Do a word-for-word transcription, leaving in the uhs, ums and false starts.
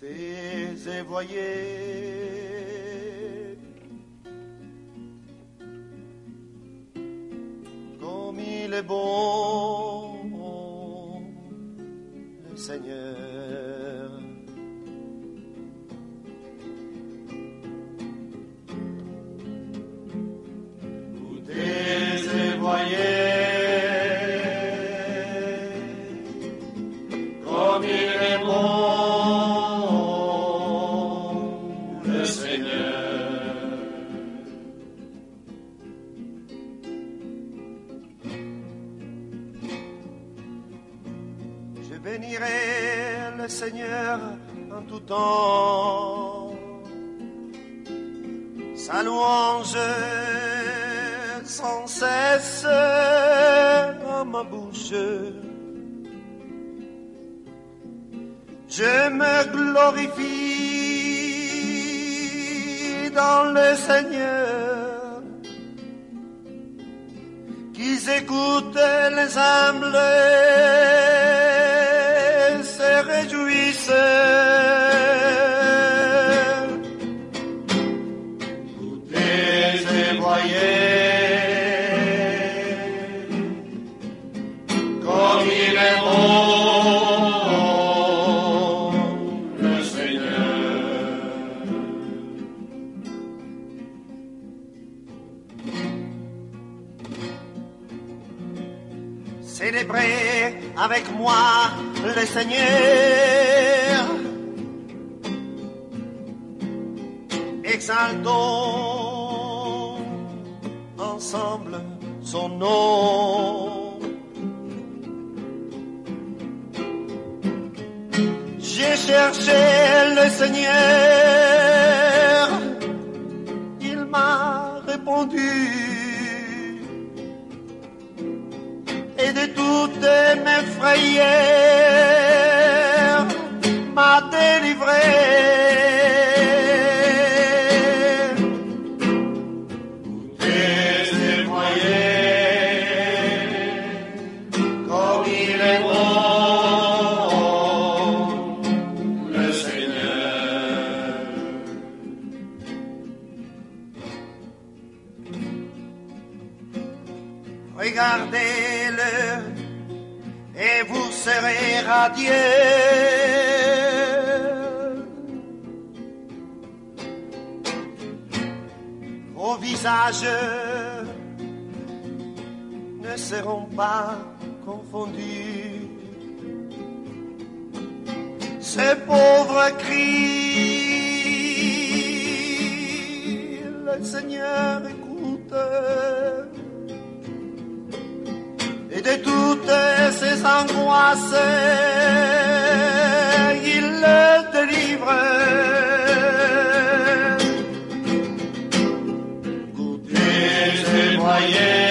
Goûtez et voyez. Comme il est bon, le Seigneur. Goûtez et voyez. Comme il est bon, le Seigneur. Je bénirai le Seigneur en tout temps. Sa louange sans cesse dans ma bouche. Je me glorifie dans le Seigneur, qui écoute les humbles se réjouissent. Goûtez et voyez, comme il est bon. Célébrez avec moi le Seigneur. Exaltons ensemble son nom. J'ai cherché le Seigneur, il m'a répondu. Et de toutes mes frayeurs m'a délivré. Goûtez et voyez, comme il est bon, le Seigneur. Regardez-le et vous serez radieux. Vos visages ne seront pas confondus. Ce pauvre cri, le Seigneur écoute. Et de toutes ces angoisses, il le délivre. Goûtez et voyez.